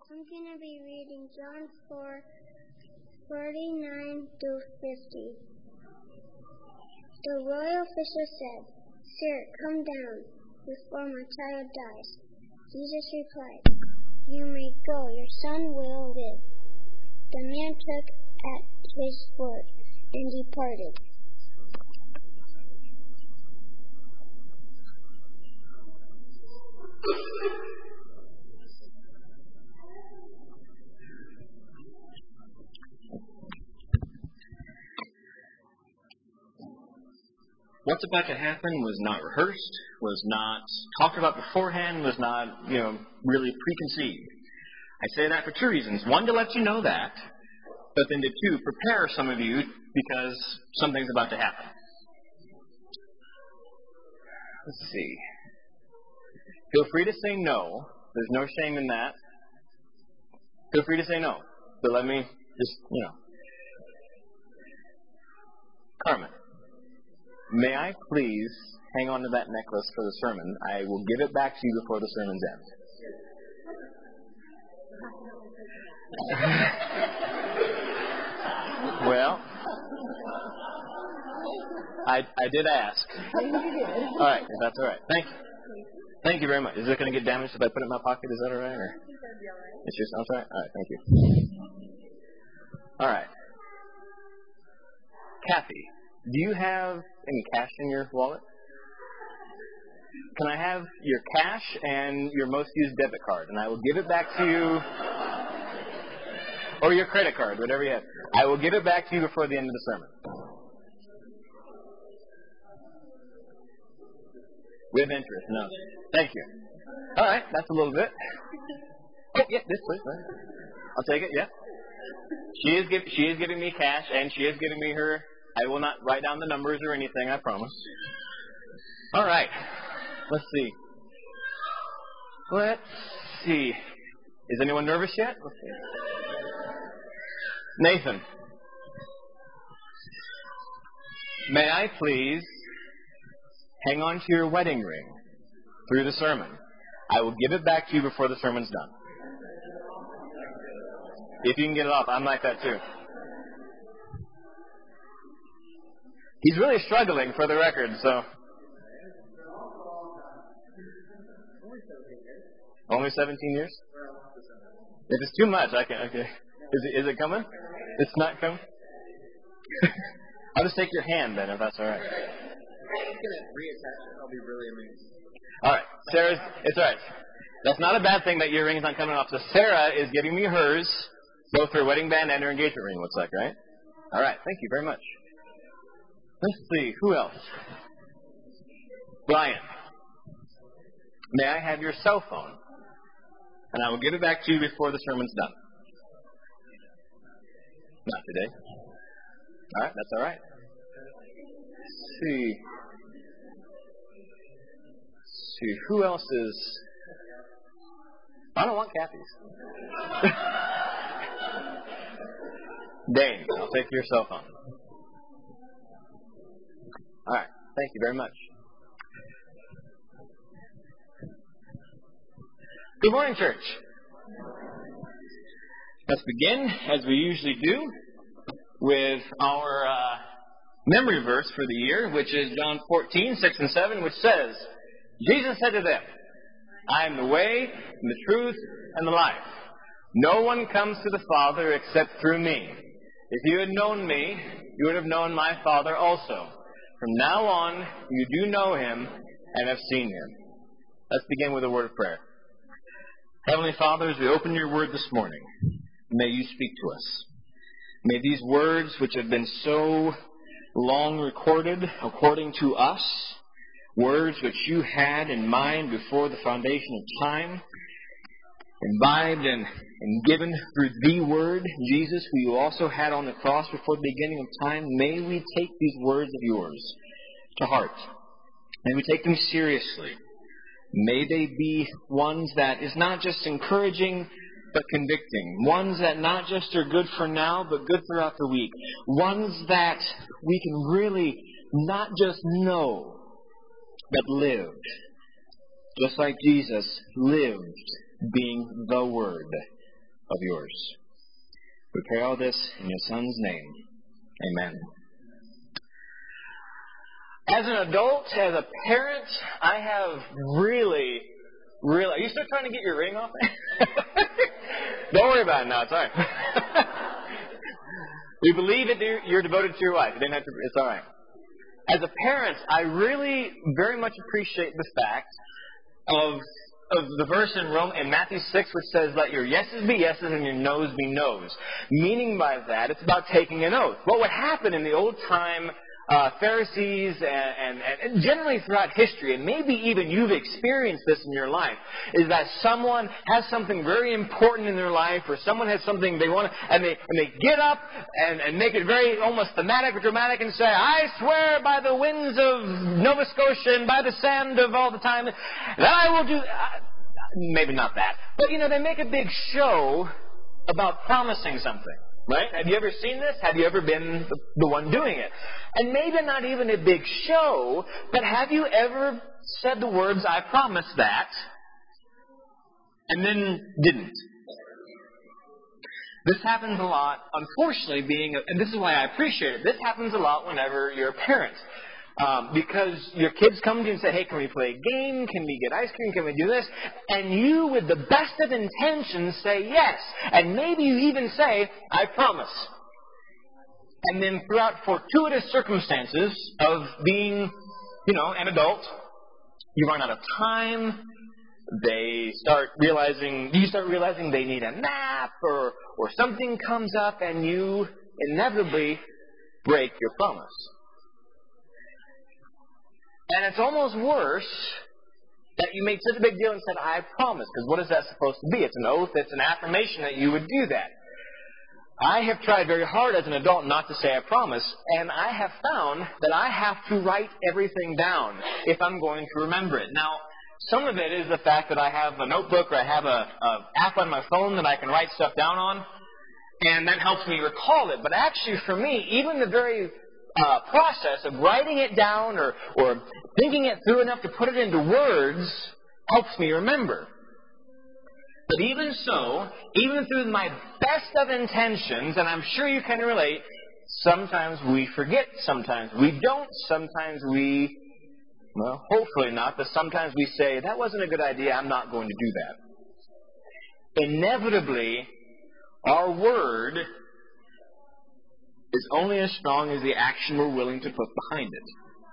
I'm going to be reading John 4:49-50. The royal official said, "Sir, come down before my child dies." Jesus replied, "You may go. Your son will live." The man took at his word and departed. What's about to happen was not rehearsed, was not talked about beforehand, was not, really preconceived. I say that for two reasons. One, to let you know that, but then to two, prepare some of you because something's about to happen. Let's see. Feel free to say no. There's no shame in that. Feel free to say no. But let me just, Carmen, may I please hang on to that necklace for the sermon? I will give it back to you before the sermon's end. Well, I did ask. All right, if that's all right. Thank you very much. Is it going to get damaged if I put it in my pocket? Is that all right? Or? It's just, all right? All right, thank you. All right. Kathy, do you have any cash in your wallet? Can I have your cash and your most used debit card? And I will give it back to you. Or your credit card, whatever you have. I will give it back to you before the end of the sermon. With interest, no. Thank you. All right, that's a little bit. Oh, yeah, this please. I'll take it, yeah. She is giving me cash, and she is giving me her. I will not write down the numbers or anything, I promise. All right, let's see. Is anyone nervous yet? Let's see. Nathan, may I please hang on to your wedding ring through the sermon? I will give it back to you before the sermon's done. If you can get it off, I'm like that too. He's really struggling, for the record, so. Only 17 years? If it's too much, I can. Okay. Is it coming? It's not coming? I'll just take your hand then, if that's all right. I'm going to reattach it. I'll be really amazed. All right. It's all right. That's not a bad thing that your ring's not coming off. So Sarah is giving me hers, both her wedding band and her engagement ring, looks like, right? All right. Thank you very much. Let's see. Who else? Brian, may I have your cell phone? And I will give it back to you before the sermon's done. Not today. All right, that's all right. Let's see. Who else is... I don't want Kathy's. Dane, I'll take your cell phone. All right, thank you very much. Good morning, church. Let's begin, as we usually do, with our memory verse for the year, which is John 14:6-7, which says, Jesus said to them, "I am the way, and the truth, and the life. No one comes to the Father except through me. If you had known me, you would have known my Father also. From now on, you do know him and have seen him." Let's begin with a word of prayer. Heavenly Father, as we open your word this morning, may you speak to us. May these words, which have been so long recorded according to us, words which you had in mind before the foundation of time, imbibed and given through the Word, Jesus, who you also had on the cross before the beginning of time, may we take these words of yours to heart. May we take them seriously. May they be ones that is not just encouraging, but convicting. Ones that not just are good for now, but good throughout the week. Ones that we can really not just know, but live. Just like Jesus lived being the Word. of yours. We pray all this in your Son's name. Amen. As an adult, as a parent, I have really... Are you still trying to get your ring off? Don't worry about it now. It's all right. We believe that you're devoted to your wife. It's all right. As a parent, I really very much appreciate the fact of the verse in Matthew 6 which says, let your yeses be yeses and your noes be noes. Meaning by that, it's about taking an oath. What would happen in the old time Pharisees and generally throughout history, and maybe even you've experienced this in your life, is that someone has something very important in their life, or someone has something they want to, and they get up and make it very almost thematic or dramatic and say, I swear by the winds of Nova Scotia and by the sand of all the time that I will do, maybe not that, but they make a big show about promising something. Right? Have you ever seen this? Have you ever been the one doing it? And maybe not even a big show, but have you ever said the words, I promise that, and then didn't? This happens a lot, unfortunately, and this is why I appreciate it, this happens a lot whenever you're a parent. Because your kids come to you and say, hey, can we play a game? Can we get ice cream? Can we do this? And you, with the best of intentions, say yes. And maybe you even say, I promise. And then throughout fortuitous circumstances of being, an adult, you run out of time. You start realizing they need a nap or something comes up and you inevitably break your promise. And it's almost worse that you made such a big deal and said, I promise. Because what is that supposed to be? It's an oath. It's an affirmation that you would do that. I have tried very hard as an adult not to say I promise. And I have found that I have to write everything down if I'm going to remember it. Now, some of it is the fact that I have a notebook or I have an app on my phone that I can write stuff down on. And that helps me recall it. But actually, for me, even the very process of writing it down or thinking it through enough to put it into words helps me remember. But even so, even through my best of intentions, and I'm sure you can relate, sometimes we forget, sometimes we don't, sometimes hopefully not, but sometimes we say, that wasn't a good idea, I'm not going to do that. Inevitably, our word is only as strong as the action we're willing to put behind it.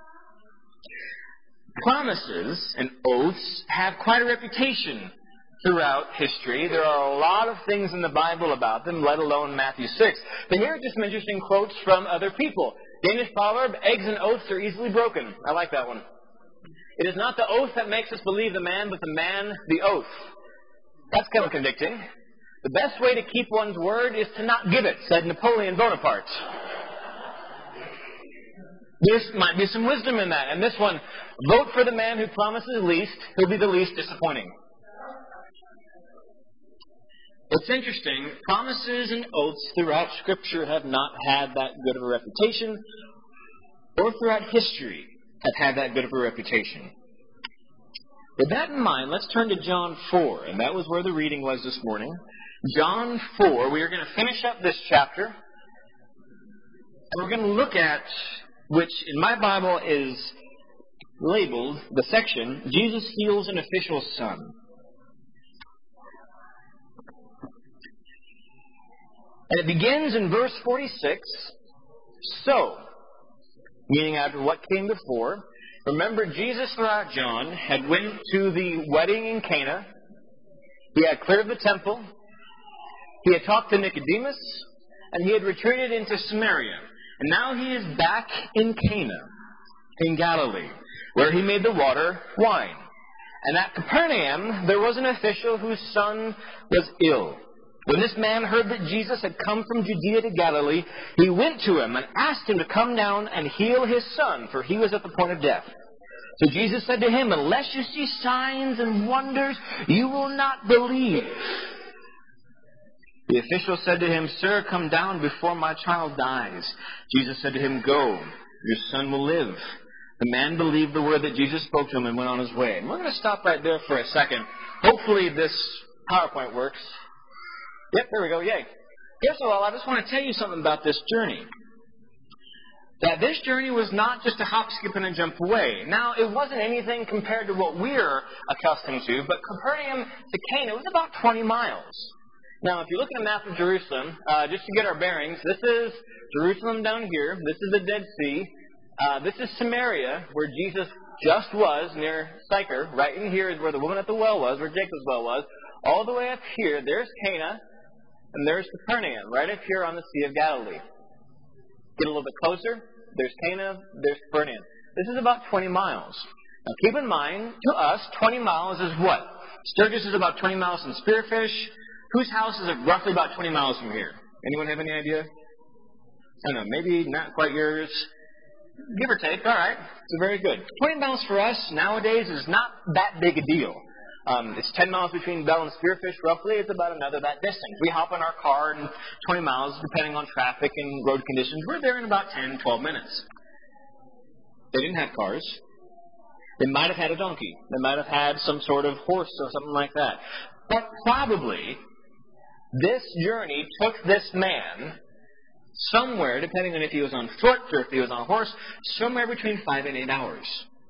Promises and oaths have quite a reputation throughout history. There are a lot of things in the Bible about them, let alone Matthew 6. But here are just some interesting quotes from other people. Danish proverb, eggs and oaths are easily broken. I like that one. It is not the oath that makes us believe the man, but the man, the oath. That's kind of convicting. The best way to keep one's word is to not give it, said Napoleon Bonaparte. There might be some wisdom in that. And this one, vote for the man who promises least, he'll be the least disappointing. It's interesting, promises and oaths throughout Scripture have not had that good of a reputation, or throughout history have had that good of a reputation. With that in mind, let's turn to John 4, and that was where the reading was this morning. John 4, we are going to finish up this chapter, and we're going to look at, which in my Bible is labeled, the section, Jesus Heals an Official's Son. And it begins in verse 46, so, meaning after what came before. Remember, Jesus throughout John had went to the wedding in Cana. He had cleared the temple. He had talked to Nicodemus, and he had retreated into Samaria. And now he is back in Cana, in Galilee, where he made the water wine. And at Capernaum, there was an official whose son was ill. When this man heard that Jesus had come from Judea to Galilee, he went to him and asked him to come down and heal his son, for he was at the point of death. So Jesus said to him, unless you see signs and wonders, you will not believe. The official said to him, Sir, come down before my child dies. Jesus said to him, Go, your son will live. The man believed the word that Jesus spoke to him and went on his way. And we're going to stop right there for a second. Hopefully this PowerPoint works. Yep, there we go. Yay. First of all, I just want to tell you something about this journey. That this journey was not just a hop, skip, and a jump away. Now, it wasn't anything compared to what we're accustomed to, but Capernaum to Cana was about 20 miles. Now, if you look at a map of Jerusalem, just to get our bearings, this is Jerusalem down here. This is the Dead Sea. This is Samaria, where Jesus just was, near Sychar. Right in here is where the woman at the well was, where Jacob's well was. All the way up here, there's Cana, and there's Capernaum, right up here on the Sea of Galilee. Get a little bit closer. There's Cana, there's Capernaum. This is about 20 miles. Now keep in mind, to us, 20 miles is what? Sturgis is about 20 miles from Spearfish. Whose house is roughly about 20 miles from here? Anyone have any idea? I don't know, maybe not quite yours. Give or take, all right. So very good. 20 miles for us nowadays is not that big a deal. It's 10 miles between Bell and Spearfish, roughly. It's about another that distance. We hop in our car and 20 miles, depending on traffic and road conditions. We're there in about 10, 12 minutes. They didn't have cars. They might have had a donkey. They might have had some sort of horse or something like that. But probably this journey took this man somewhere, depending on if he was on foot or if he was on a horse, somewhere between 5 and 8 hours.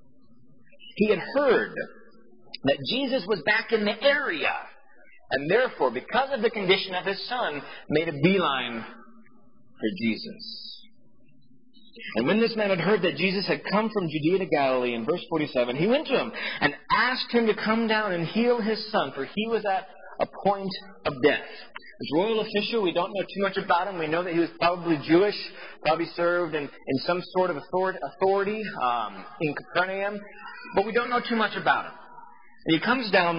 He had heard that Jesus was back in the area, and therefore, because of the condition of his son, made a beeline for Jesus. And when this man had heard that Jesus had come from Judea to Galilee, in verse 47, he went to him and asked him to come down and heal his son, for he was at a point of death. This royal official, we don't know too much about him. We know that he was probably Jewish, probably served in some sort of authority in Capernaum, but we don't know too much about him. And he comes down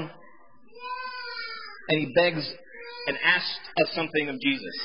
and he begs and asks us something of Jesus.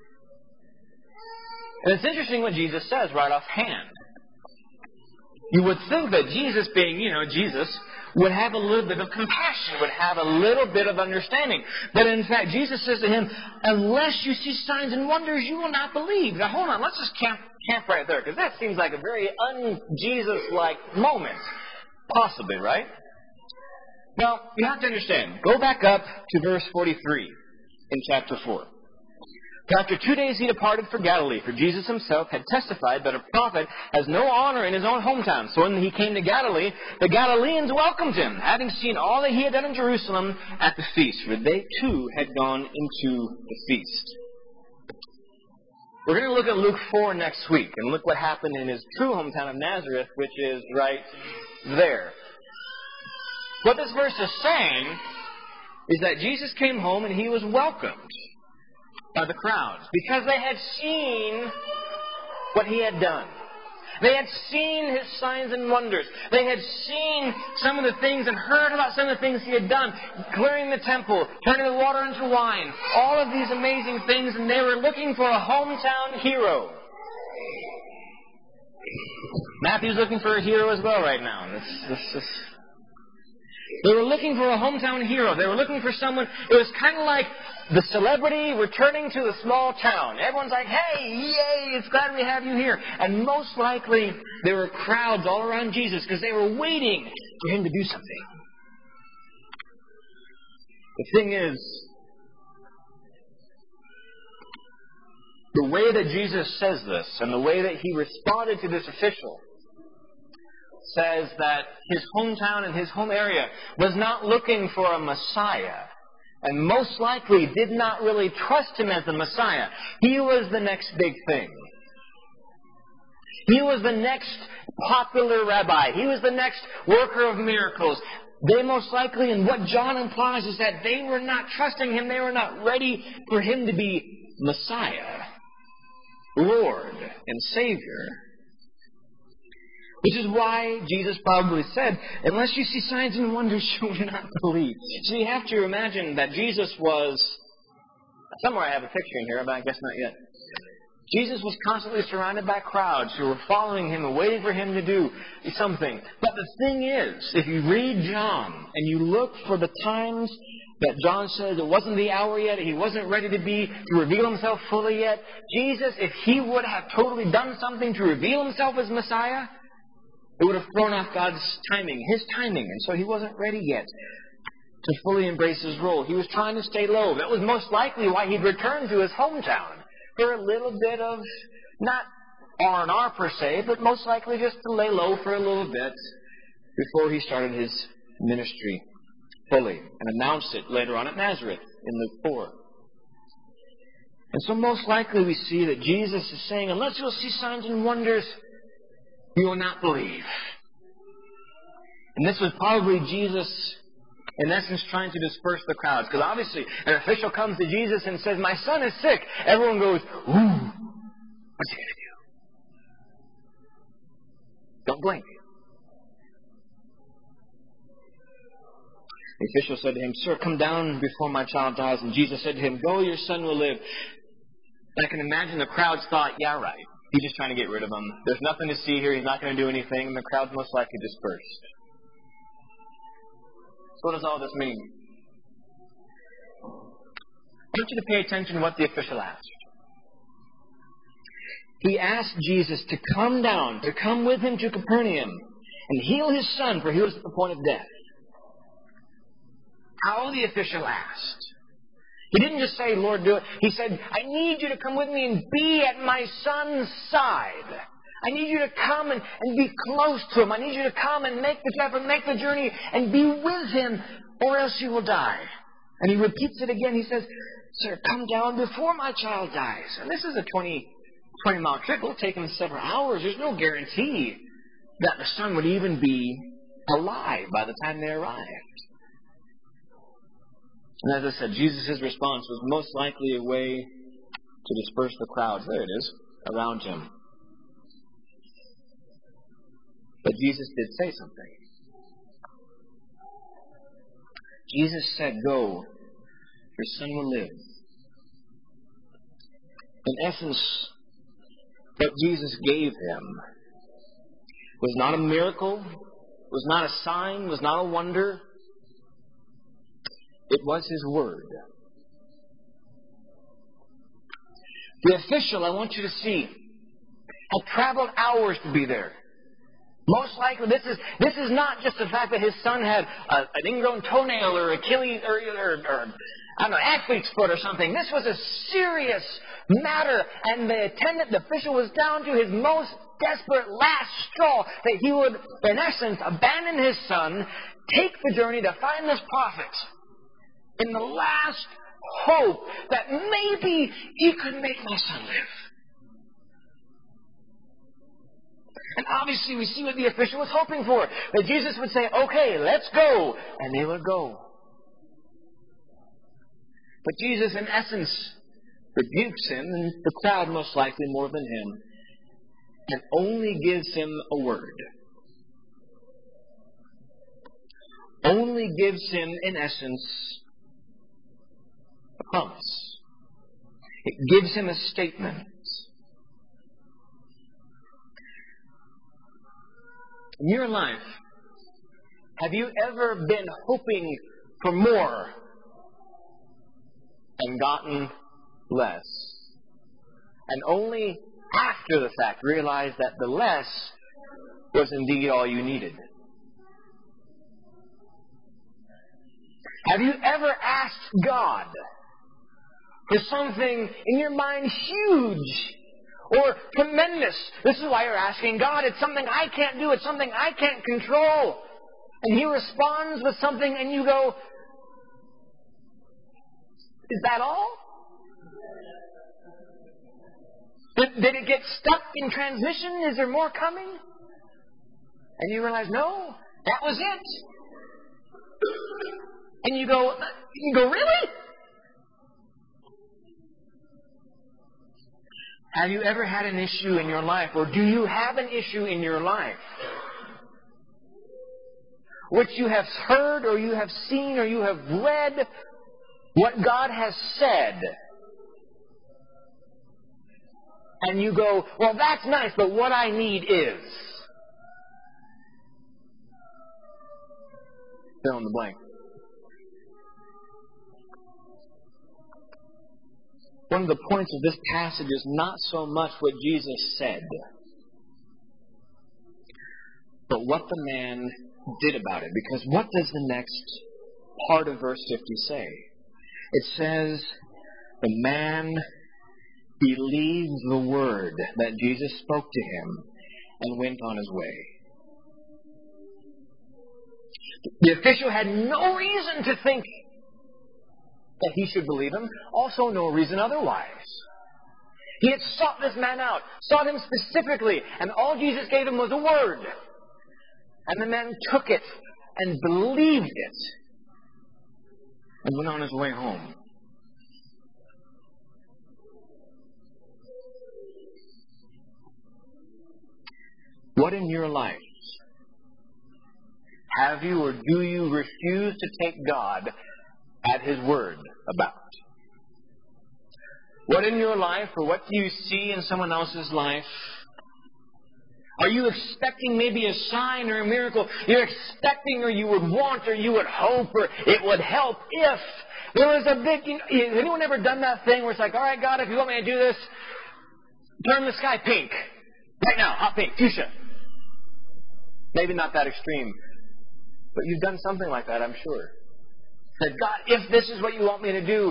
And it's interesting what Jesus says right offhand. You would think that Jesus, being, Jesus, would have a little bit of compassion, would have a little bit of understanding. But in fact, Jesus says to him, unless you see signs and wonders, you will not believe. Now hold on, let's just camp right there, because that seems like a very un-Jesus-like moment. Possibly, right? Now, you have to understand. Go back up to verse 43 in chapter 4. For after 2 days he departed for Galilee, for Jesus himself had testified that a prophet has no honor in his own hometown. So when he came to Galilee, the Galileans welcomed him, having seen all that he had done in Jerusalem at the feast, for they too had gone into the feast. We're going to look at Luke 4 next week, and look what happened in his true hometown of Nazareth, which is right there. What this verse is saying is that Jesus came home and he was welcomed by the crowds because they had seen what he had done. They had seen his signs and wonders. They had seen some of the things and heard about some of the things he had done, clearing the temple, turning the water into wine, all of these amazing things, and they were looking for a hometown hero. Matthew's looking for a hero as well right now. They were looking for a hometown hero. They were looking for someone. It was kind of like the celebrity returning to the small town. Everyone's like, hey, yay, it's glad we have you here. And most likely, there were crowds all around Jesus because they were waiting for him to do something. The thing is, the way that Jesus says this and the way that he responded to this official says that his hometown and his home area was not looking for a Messiah, and most likely did not really trust him as the Messiah. He was the next big thing. He was the next popular rabbi. He was the next worker of miracles. They most likely, and what John implies is that they were not trusting him. They were not ready for him to be Messiah, Lord, and Savior. Which is why Jesus probably said, unless you see signs and wonders, you will not believe. So you have to imagine that Jesus was, somewhere I have a picture in here, but I guess not yet. Jesus was constantly surrounded by crowds who were following him and waiting for him to do something. But the thing is, if you read John and you look for the times that John says it wasn't the hour yet, he wasn't ready to reveal himself fully yet, Jesus, if he would have totally done something to reveal himself as Messiah, it would have thrown off God's timing, his timing, and so he wasn't ready yet. to fully embrace his role. He was trying to stay low. That was most likely why he'd returned to his hometown for a little bit of, not R&R per se, but most likely just to lay low for a little bit before he started his ministry fully and announced it later on at Nazareth in Luke 4. And so most likely we see that Jesus is saying, unless you'll see signs and wonders, you will not believe. And this was probably Jesus, in essence, trying to disperse the crowds. Because obviously, an official comes to Jesus and says, my son is sick. Everyone goes, ooh, what's he going to do? Don't blink. The official said to him, sir, come down before my child dies. And Jesus said to him, go, your son will live. And I can imagine the crowds thought, yeah, right. He's just trying to get rid of him. There's nothing to see here. He's not going to do anything. And the crowd's most likely dispersed. So what does all this mean? I want you to pay attention to what the official asked. He asked Jesus to come down, to come with him to Capernaum and heal his son, for he was at the point of death. How the official asked. He didn't just say, Lord, do it. He said, I need you to come with me and be at my son's side. I need you to come and be close to him. I need you to come and make the effort, make the journey, and be with him, or else you will die. And he repeats it again. He says, sir, come down before my child dies. And this is a 20-mile trip. It'll take him several hours. There's no guarantee that the son would even be alive by the time they arrived. And as I said, Jesus' response was most likely a way to disperse the crowds. There it is, around him. But Jesus did say something. Jesus said, go, your son will live. In essence, what Jesus gave him was not a miracle, was not a sign, was not a wonder. It was his word. The official, I want you to see, had traveled hours to be there. Most likely, this is not just the fact that his son had an ingrown toenail or Achilles or I don't know, athlete's foot or something. This was a serious matter, and the official was down to his most desperate last straw that he would, in essence, abandon his son, take the journey to find this prophet in the last hope that maybe he could make my son live. And obviously we see what the official was hoping for. That Jesus would say, okay, let's go. And they would go. But Jesus, in essence, rebukes him, and the crowd most likely more than him, and only gives him a word. Only gives him, in essence, a promise. It gives him a statement. In your life, have you ever been hoping for more and gotten less? And only after the fact realized that the less was indeed all you needed? Have you ever asked God for something in your mind huge or tremendous? This is why you're asking God. It's something I can't do. It's something I can't control. And He responds with something and you go, is that all? Did it get stuck in transmission? Is there more coming? And you realize, no, that was it. And you go, really? Have you ever had an issue in your life, or do you have an issue in your life which you have heard or you have seen or you have read what God has said, and you go, well, that's nice, but what I need is... fill in the blank. One of the points of this passage is not so much what Jesus said, but what the man did about it. Because what does the next part of verse 50 say? It says, the man believed the word that Jesus spoke to him and went on his way. The official had no reason to think that he should believe him, also no reason otherwise. He had sought this man out, sought him specifically, and all Jesus gave him was a word. And the man took it and believed it and went on his way home. What in your life have you or do you refuse to take God at His word about? What in your life, or what do you see in someone else's life? Are you expecting maybe a sign or a miracle? You're expecting, or you would want, or you would hope, or it would help if there was a big... Has anyone ever done that thing where it's like, all right, God, if you want me to do this, turn the sky pink. Right now, hot pink, fuchsia. Maybe not that extreme, but you've done something like that, I'm sure. Said, God, if this is what you want me to do,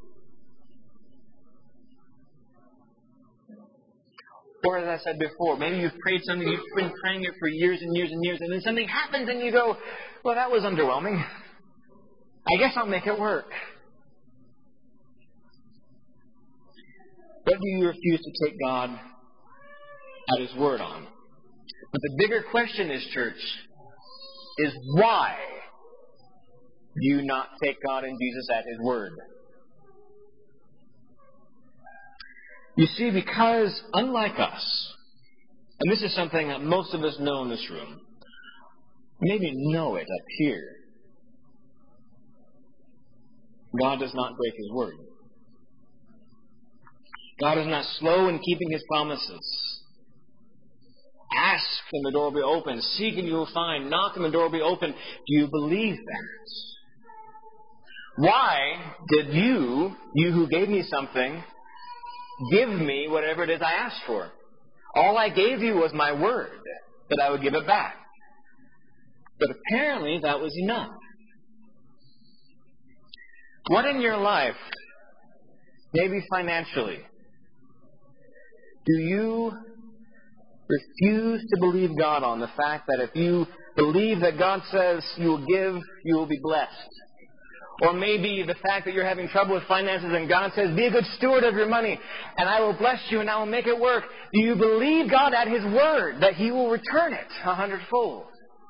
or as I said before, maybe you've prayed something, you've been praying it for years and years and years, and then something happens and you go, well, that was underwhelming. I guess I'll make it work. What do you refuse to take God at His word on? But the bigger question is, church, is why do you not take God and Jesus at His word? You see, because unlike us, and this is something that most of us know in this room, maybe know it up here, God does not break His word. God is not slow in keeping His promises. Ask and the door will be open. Seek and you will find. Knock and the door will be open. Do you believe that? Why did you who gave me something, give me whatever it is I asked for? All I gave you was my word that I would give it back. But apparently that was enough. What in your life, maybe financially, do you refuse to believe God on the fact that if you believe that God says you will give, you will be blessed? Or maybe the fact that you're having trouble with finances and God says, be a good steward of your money and I will bless you and I will make it work. Do you believe God at His word that He will return it 100-fold?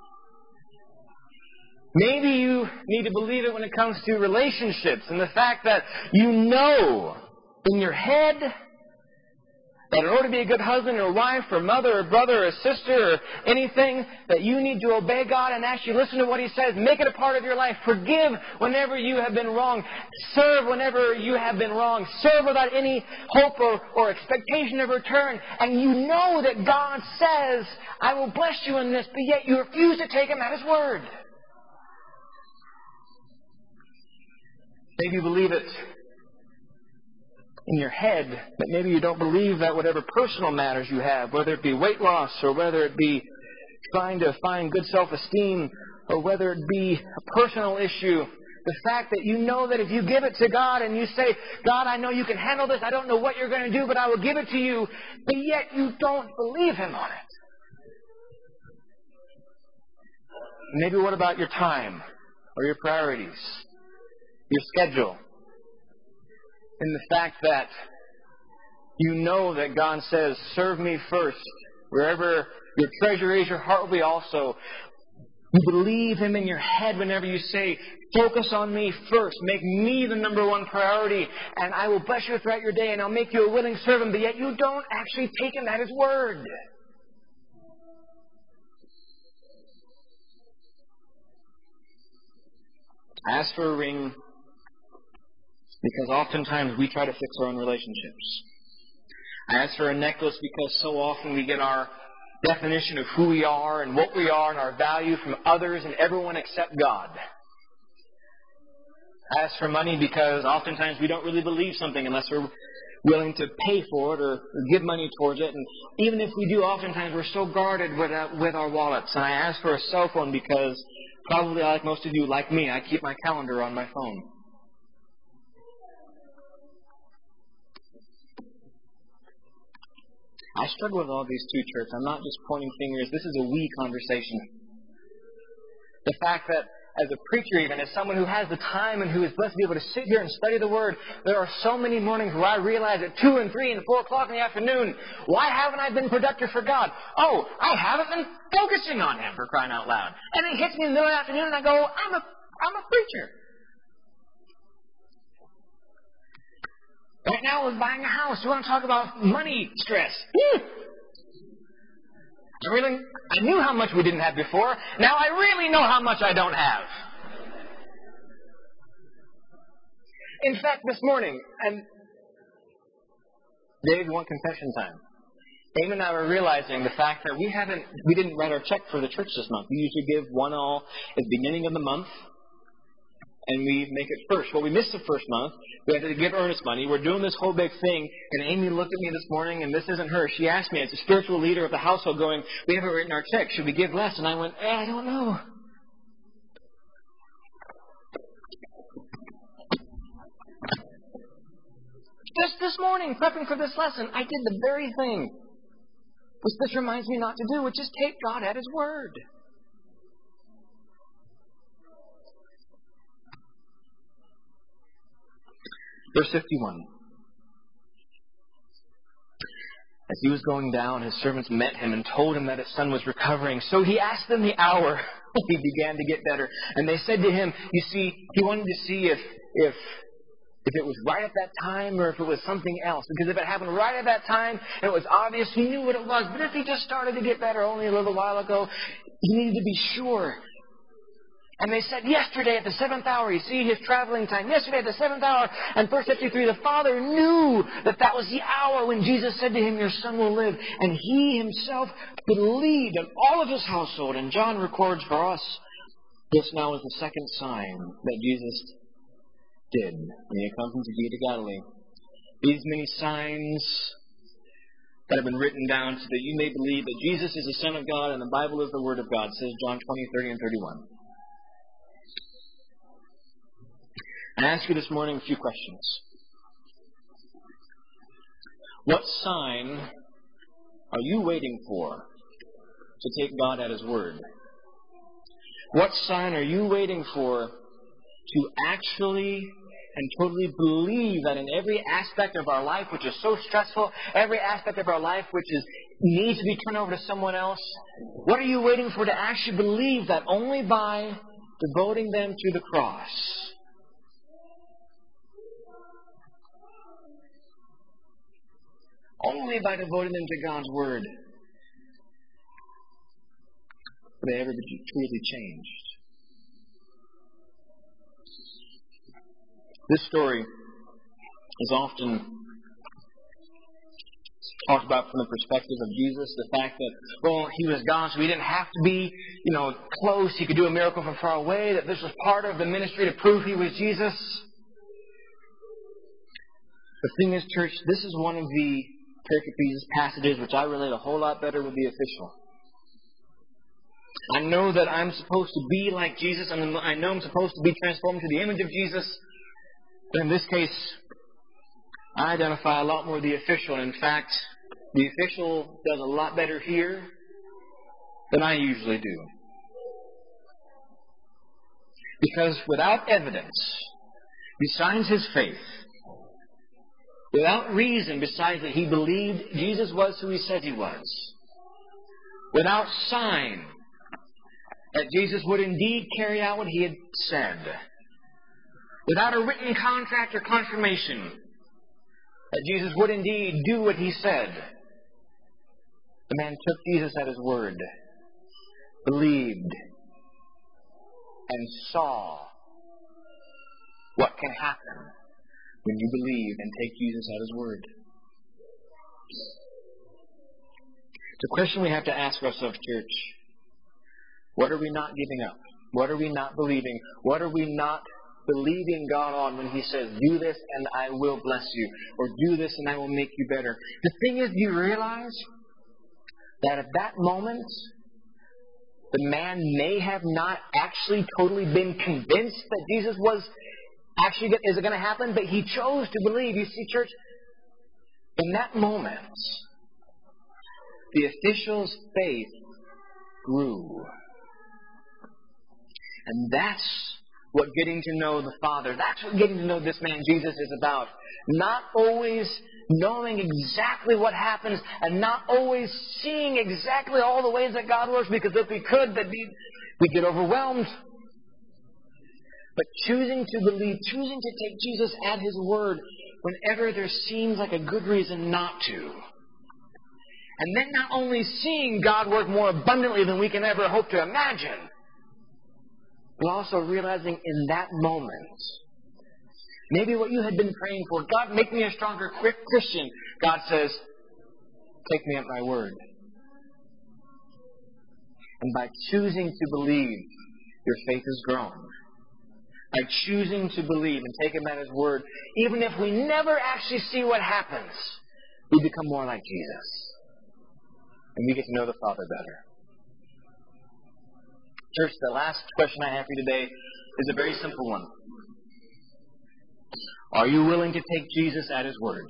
Maybe you need to believe it when it comes to relationships and the fact that you know in your head that in order to be a good husband or wife or mother or brother or sister or anything, that you need to obey God and actually listen to what He says. Make it a part of your life. Forgive whenever you have been wrong. Serve whenever you have been wrong. Serve without any hope or expectation of return. And you know that God says, I will bless you in this, but yet you refuse to take Him at His word. Maybe you believe it in your head, but maybe you don't believe that whatever personal matters you have, whether it be weight loss or whether it be trying to find good self-esteem or whether it be a personal issue, the fact that you know that if you give it to God and you say, God, I know you can handle this, I don't know what you're going to do, but I will give it to you, but yet you don't believe Him on it. Maybe what about your time or your priorities, your schedule? In the fact that you know that God says, serve me first. Wherever your treasure is, your heart will be also. You believe Him in your head whenever you say, focus on me first. Make me the number one priority. And I will bless you throughout your day and I'll make you a willing servant. But yet you don't actually take Him at His word. I asked for a ring because oftentimes we try to fix our own relationships. I ask for a necklace because so often we get our definition of who we are and what we are and our value from others and everyone except God. I ask for money because oftentimes we don't really believe something unless we're willing to pay for it or give money towards it. And even if we do, oftentimes we're so guarded with our wallets. And I ask for a cell phone because Probably like most of you, like me, I keep my calendar on my phone. I struggle with all these too, church. I'm not just pointing fingers. This is a we conversation. The fact that as a preacher even, as someone who has the time and who is blessed to be able to sit here and study the Word, there are so many mornings where I realize at 2 and 3 and 4 o'clock in the afternoon, why haven't I been productive for God? Oh, I haven't been focusing on Him, for crying out loud. And it hits me in the middle of the afternoon and I go, I'm a preacher. Right now we're buying a house. You want to talk about money stress? I knew how much we didn't have before. Now I really know how much I don't have. In fact, this morning, and Dave, you want confession time? Amy and I were realizing the fact that we didn't write our check for the church this month. We usually give one all at the beginning of the month, and we make it first. Well, we missed the first month. We had to give earnest money. We're doing this whole big thing. And Amy looked at me this morning, and this isn't her. She asked me, as a spiritual leader of the household, going, we haven't written our check. Should we give less? And I went, I don't know. Just this morning, prepping for this lesson, I did the very thing which this reminds me not to do, which is take God at His word. Verse 51. As he was going down, his servants met him and told him that his son was recovering. So he asked them the hour. He began to get better. And they said to him, you see, he wanted to see if it was right at that time or if it was something else. Because if it happened right at that time and it was obvious, he knew what it was. But if he just started to get better only a little while ago, he needed to be sure. And they said, yesterday at the 7th hour, you see his traveling time, yesterday at the 7th hour, and verse 53, the father knew that was the hour when Jesus said to him, your son will live. And he himself believed, and all of his household. And John records for us, this now is the second sign that Jesus did when he comes into Judea to Galilee. These many signs that have been written down so that you may believe that Jesus is the Son of God and the Bible is the Word of God, says John 20, 30, and 31. I ask you this morning a few questions. What sign are you waiting for to take God at His word? What sign are you waiting for to actually and totally believe that in every aspect of our life which is so stressful, every aspect of our life which needs to be turned over to someone else, what are you waiting for to actually believe that only by devoting them to the cross, only by devoting them to God's Word, will they ever be truly changed? This story is often talked about from the perspective of Jesus, the fact that, well, He was God, so He didn't have to be, close. He could do a miracle from far away, that this was part of the ministry to prove He was Jesus. The thing is, church, this is one of the pericope passages which I relate a whole lot better with the official. I know that I'm supposed to be like Jesus, and I know I'm supposed to be transformed to the image of Jesus. But in this case, I identify a lot more with the official. And in fact, the official does a lot better here than I usually do. Because without evidence, besides his faith, without reason besides that he believed Jesus was who He said He was, without sign that Jesus would indeed carry out what He had said, without a written contract or confirmation that Jesus would indeed do what He said, the man took Jesus at His word, believed, and saw what can happen when you believe and take Jesus at His word. The question we have to ask ourselves, church, what are we not giving up? What are we not believing? What are we not believing God on when He says, do this and I will bless you, or do this and I will make you better? The thing is, do you realize that at that moment, The man may have not actually totally been convinced that Jesus was actually is it going to happen, but he chose to believe. You see, church, in that moment, the official's faith grew. And that's what getting to know the Father, that's what getting to know this man Jesus is about. Not always knowing exactly what happens and not always seeing exactly all the ways that God works, because if we could, we'd get overwhelmed. But choosing to believe, choosing to take Jesus at His word whenever there seems like a good reason not to. And then not only seeing God work more abundantly than we can ever hope to imagine, but also realizing in that moment, maybe what you had been praying for, God, make me a stronger Christian. God says, take me at my word. And by choosing to believe, your faith has grown. By choosing to believe and take Him at His word, even if we never actually see what happens, we become more like Jesus. And we get to know the Father better. Church, the last question I have for you today is a very simple one. Are you willing to take Jesus at His word?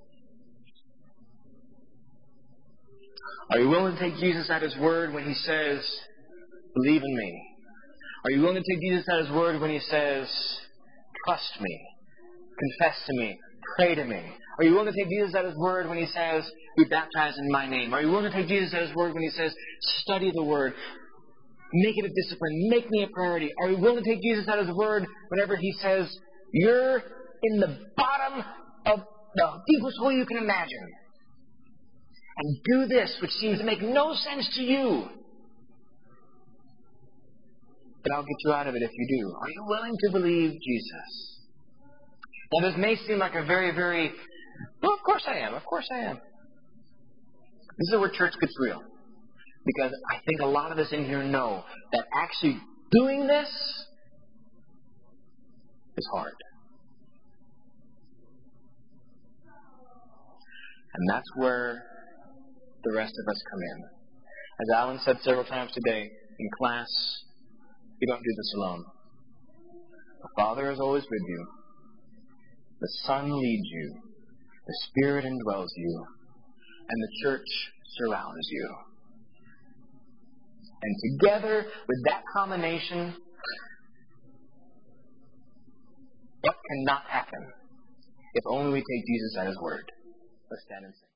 Are you willing to take Jesus at His word when He says, believe in me? Are you willing to take Jesus at His word when He says, trust me, confess to me, pray to me? Are you willing to take Jesus at His word when He says, be baptized in my name? Are you willing to take Jesus at His word when He says, study the word, make it a discipline, make me a priority? Are you willing to take Jesus at His word whenever He says, you're in the bottom of the deepest hole you can imagine, and do this which seems to make no sense to you, but I'll get you out of it if you do? Are you willing to believe Jesus? Now, this may seem like a very, very, well, of course I am. Of course I am. This is where church gets real. Because I think a lot of us in here know that actually doing this is hard. And that's where the rest of us come in. As Alan said several times today in class, you don't do this alone. The Father is always with you. The Son leads you. The Spirit indwells you. And the church surrounds you. And together with that combination, what cannot happen if only we take Jesus at His word? Let's stand and sing.